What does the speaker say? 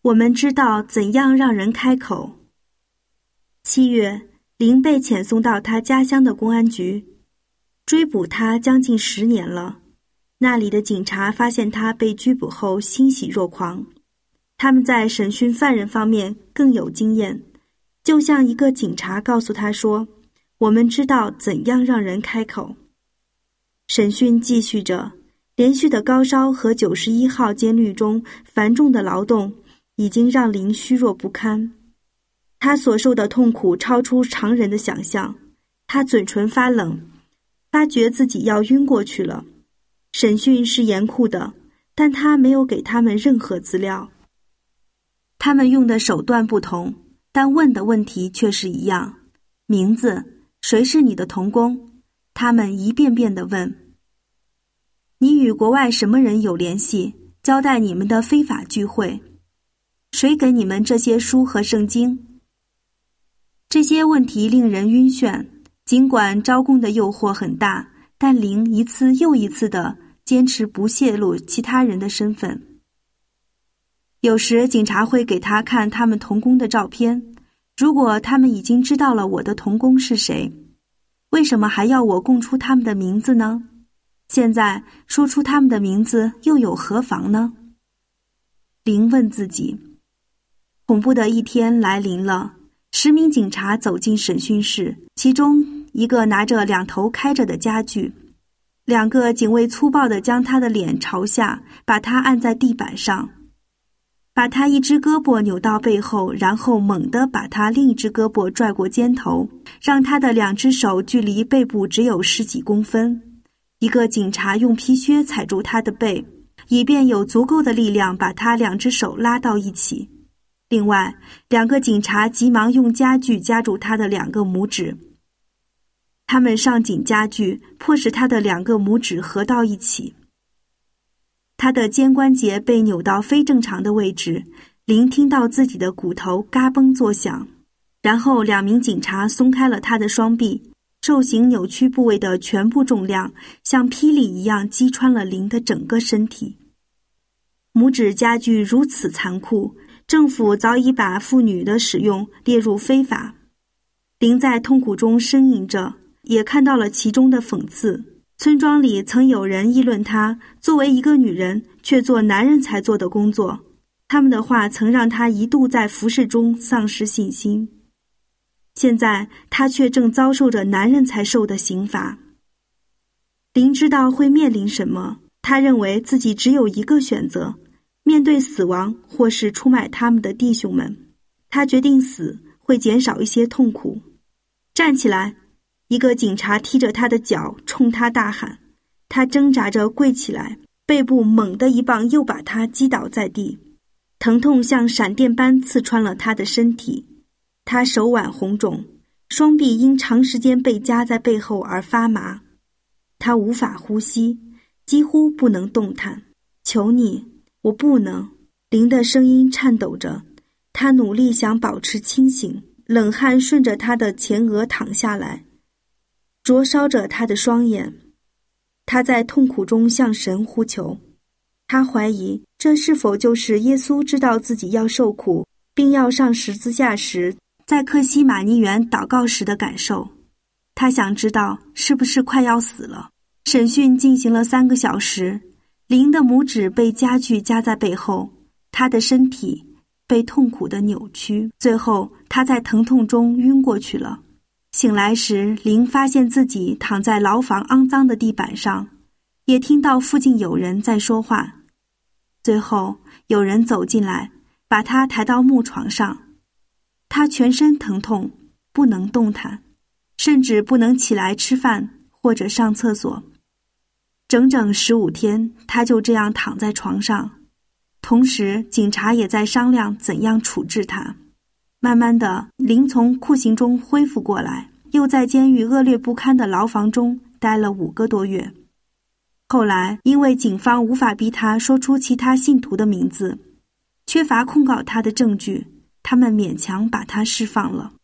我们知道怎样让人开口。7月，林被遣送到他家乡的公安局，追捕他将近10年了。那里的警察发现他被拘捕后欣喜若狂，他们在审讯犯人方面更有经验，就像一个警察告诉他说，我们知道怎样让人开口。审讯继续着，连续的高烧和91号监狱中繁重的劳动已经让林虚弱不堪，他所受的痛苦超出常人的想象，他嘴唇发冷，发觉自己要晕过去了。审讯是严酷的，但他没有给他们任何资料。他们用的手段不同，但问的问题却是一样。名字，谁是你的同工？他们一遍遍地问。你与国外什么人有联系？交代你们的非法聚会。谁给你们这些书和圣经？这些问题令人晕眩，尽管招供的诱惑很大，但林一次又一次地坚持不泄露其他人的身份。有时警察会给他看他们同工的照片，如果他们已经知道了我的同工是谁，为什么还要我供出他们的名字呢？现在说出他们的名字又有何妨呢？林问自己。恐怖的一天来临了，10名警察走进审讯室，其中一个拿着2头开着的家具，2个警卫粗暴地将他的脸朝下，把他按在地板上，把他一只胳膊扭到背后，然后猛地把他另一只胳膊拽过肩头，让他的2只手距离背部只有10几公分。一个警察用皮靴踩住他的背，以便有足够的力量把他2只手拉到一起。另外，2个警察急忙用家具夹住他的2个拇指。他们上紧家具，迫使他的2个拇指合到一起。他的肩关节被扭到非正常的位置，林听到自己的骨头嘎嘣作响。然后2名警察松开了他的双臂，受刑扭曲部位的全部重量像霹雳一样击穿了林的整个身体。拇指夹具如此残酷，政府早已把妇女的使用列入非法。林在痛苦中呻吟着，也看到了其中的讽刺。村庄里曾有人议论她作为一个女人却做男人才做的工作，他们的话曾让她一度在服侍中丧失信心。现在她却正遭受着男人才受的刑罚。林知道会面临什么，他认为自己只有一个选择，面对死亡或是出卖他们的弟兄们。他决定死会减少一些痛苦。站起来！一个警察踢着他的脚，冲他大喊。他挣扎着跪起来，背部猛地一棒又把他击倒在地，疼痛像闪电般刺穿了他的身体。他手腕红肿，双臂因长时间被夹在背后而发麻。他无法呼吸，几乎不能动弹。求你，我不能。林的声音颤抖着，他努力想保持清醒，冷汗顺着他的前额淌下来，灼烧着他的双眼。他在痛苦中向神呼求，他怀疑这是否就是耶稣知道自己要受苦，并要上十字架时，在客西马尼园祷告时的感受。他想知道是不是快要死了。审讯进行了3个小时，林的拇指被家具夹在背后，他的身体被痛苦地扭曲，最后他在疼痛中晕过去了。醒来时，林发现自己躺在牢房肮脏的地板上，也听到附近有人在说话。最后有人走进来，把他抬到木床上。他全身疼痛，不能动弹，甚至不能起来吃饭或者上厕所。整整15天，他就这样躺在床上。同时警察也在商量怎样处置他。慢慢的，林从酷刑中恢复过来，又在监狱恶劣不堪的牢房中待了5个多月。后来因为警方无法逼他说出其他信徒的名字，缺乏控告他的证据，他们勉强把他释放了。